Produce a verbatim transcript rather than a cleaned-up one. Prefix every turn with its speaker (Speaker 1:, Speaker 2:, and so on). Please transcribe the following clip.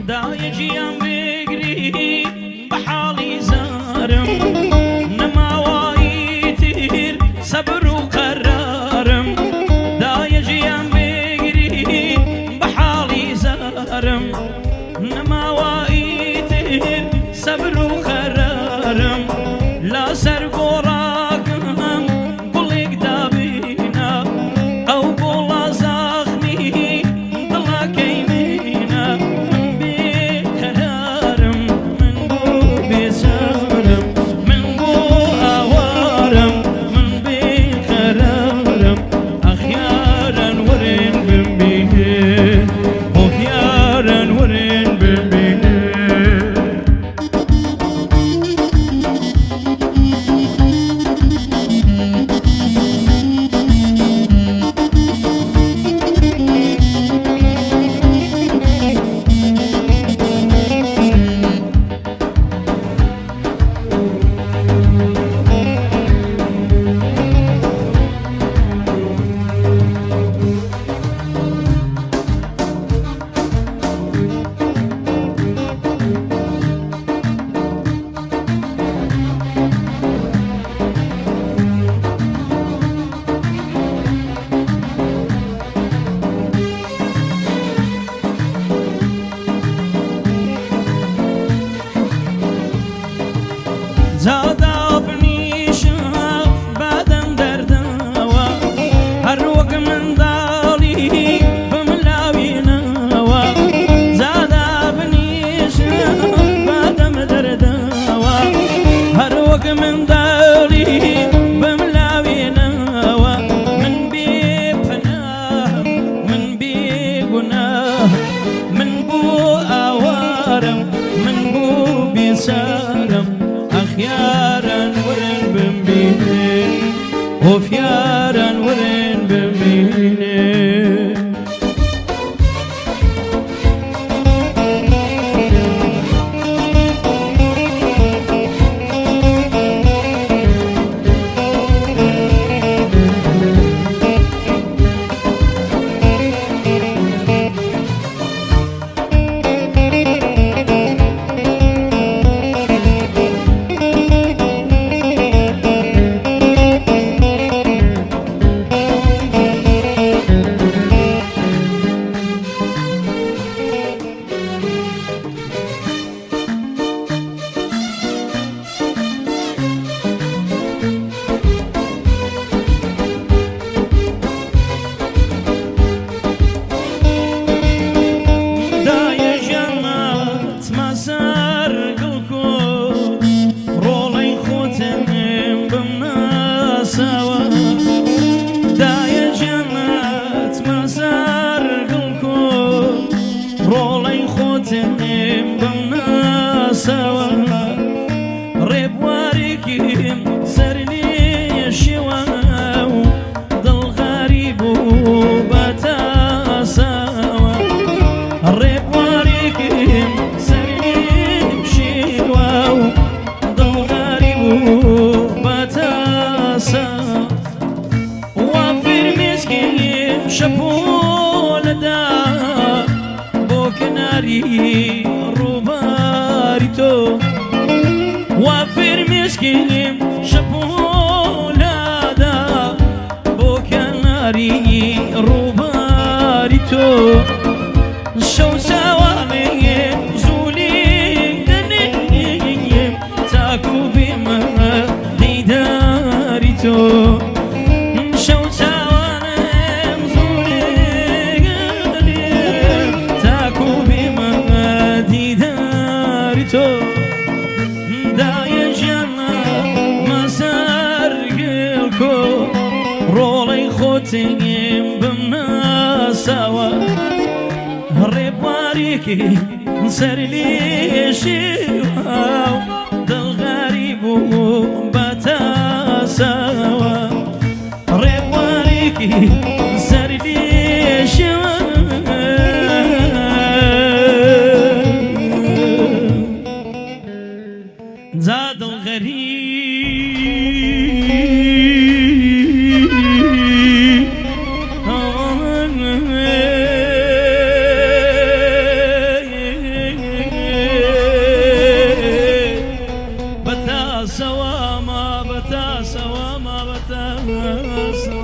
Speaker 1: دایجیان بگری بحالی زارم نماوایی تیر صبر و قرارم دایجیان بگری بحالی زارم نماوایی تیر صبر و قرارم لا سرگوراکم قلق دابینا او قلا زخمی دلا کیمینا من بقرارم من بو بزارم من بو آوارم من بقرارم اخيارا ورين بمبيه وخيارا ورين بمبيه زادا بنيشا بعدم دردوا هروق من دالي بملاوي نوا زادا بنيشا بعدم دردوا هروق من دالي بملاوي نوا من بي پناه من بي گناه من بو آوارم من بو بيسارم اخيارا ورن بمبيني وفيارا ورن بمبيني رولي خوتم بمنا سوا ريب واريكيم سرني الشواو ضل غريب وبتا سوا ريب واريكيم سرني الشواو ضل غريب وبتا سوا وفر مسكين شبول دا كناري روباري تو وافر مسكين شبولا دا بو كناري روباري تو شو سوالي زولي دنيم تاكو بما ديداري تو رولي خوتين بمنا سوا هرب واريكي نسر لي شواو دل غريب وبتا سوا هرب واريكي نسر لي شواو زاد الغريب سوا ما بتاسوا